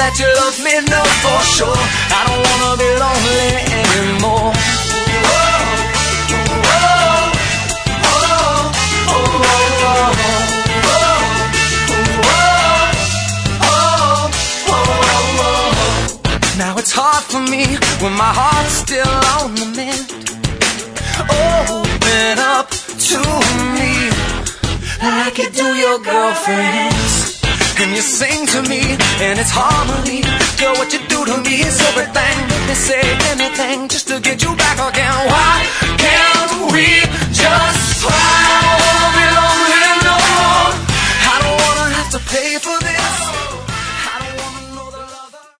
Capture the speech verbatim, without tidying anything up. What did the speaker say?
that you love me, no, for sure. I don't wanna be lonely anymore. Now it's hard for me when my heart's still on the mend. Open up to me like you do your girlfriends. And you sing to me, and it's harmony. Girl, what you do to me is everything. Let me say anything just to get you back again. Why can't we just fly? I won't be lonely